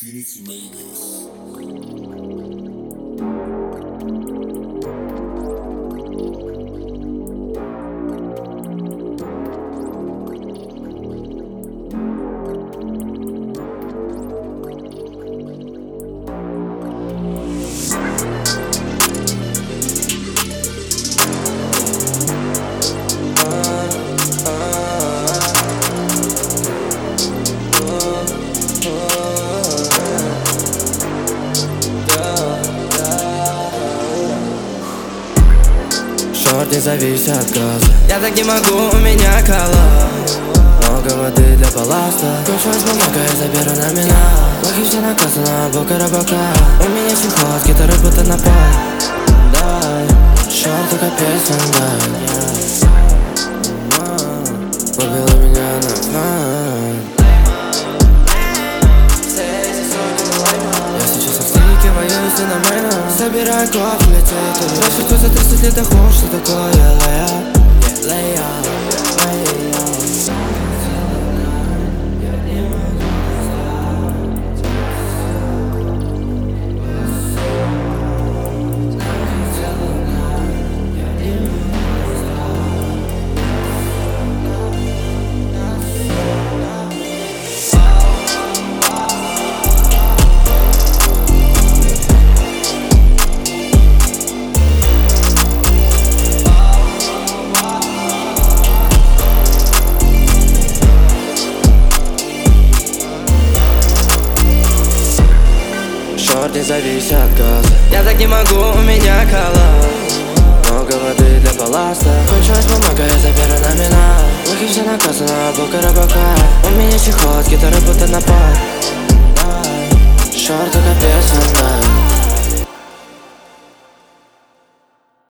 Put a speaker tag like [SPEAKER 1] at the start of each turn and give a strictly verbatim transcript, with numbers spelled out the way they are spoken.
[SPEAKER 1] Infinity made this.
[SPEAKER 2] Шорт, не зависит от газа. Я так не могу, у меня кола. Много воды для балласта. Кончилась бумага, я заберу номинал. Лохи все наказано, бока рыбака. У меня синхроз, гитара будто на пол. Дай, шорт, только песня, дай. Убила меня на фан. Я сейчас обстреливаю, если на мейну. Собираю кофе, летит. Рассчитываю за тридцать лет доход, что такое лейап. Лейап, лейап. Шорт, не зависит от газа. Я так не могу, у меня кола. Много воды для балласта. Кончилась бумага, я заберу номинал. Лохи все наказано, бока рыбака. У меня синхроз, гитара будто на пол.